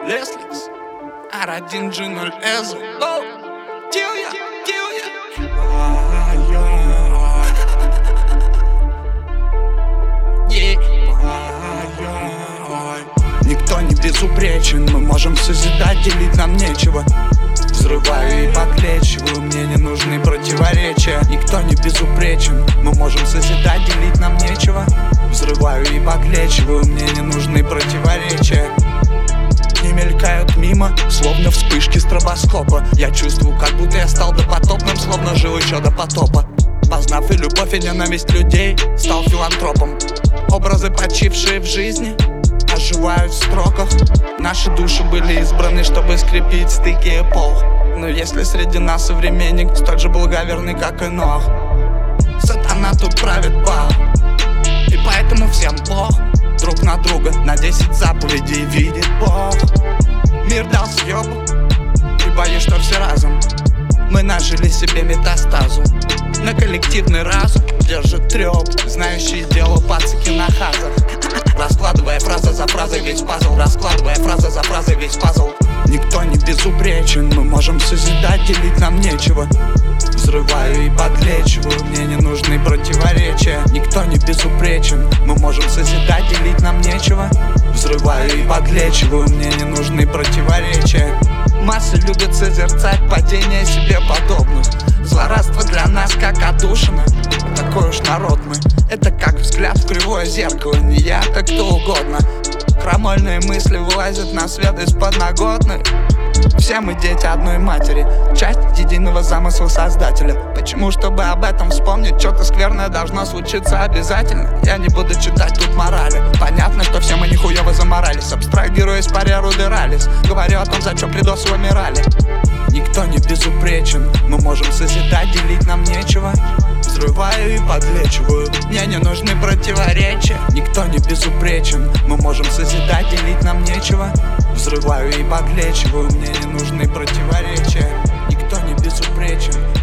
Лесликс, R1 G0 Ezo. Тилля. Никто не безупречен, мы можем созидать, делить нам нечего. Взрываю и поклечиваю, мне не нужны противоречия. Никто не безупречен, мы можем созидать, делить нам нечего. Взрываю и поклечиваю, мне не нужны противоречия. Не мелькают мимо, словно вспышки стробоскопа. Я чувствую, как будто я стал допотопным, словно жил еще до потопа. Познав и любовь, и ненависть людей, стал филантропом. Образы, почившие в жизни, оживают в строках. Наши души были избраны, чтобы скрепить стыки эпох. Но если среди нас современник столь же благоверный, как и Ноах, сатана тут правит бал, и поэтому всем плох. Друг на друга на 10 заповедей видит Бог. Мир дал съебу, и боюсь, что все разом мы нажили себе метастазу. На коллективный разум держит трёп, знающие дело пацики на хазах. Раскладывая фраза за фразой весь пазл, раскладывая фраза за фразой весь пазл. Никто не безупречен, мы можем созидать, делить нам нечего. Взрываю и подлечиваю, мне не нужны противоречия. Никто не безупречен, мы можем созидать, делить нам нечего. Взрываю и подлечиваю, мне не нужны противоречия. Массы любят созерцать падение себе подобных. Злорадство для нас как отдушина, такой уж народ мы. Это как взгляд в кривое зеркало, не я, так кто угодно. Крамольные мысли вылазят на свет из подноготной. Все мы дети одной матери, часть единого замысла создателя. Почему, чтобы об этом вспомнить, что-то скверное должно случиться обязательно? Я не буду читать тут морали. Понятно, что все мы нихуево заморались, абстрагируясь по реру дырались. Говорю о том, за что придос умирали. Никто не безупречен, мы можем созидать, делить нам нечего. Взрываю и подлечиваю, мне не нужны противоречия. Никто не безупречен, мы можем созидать, делить нам нечего. Взрываю и подлечиваю, мне не нужны противоречия. Никто не безупречен,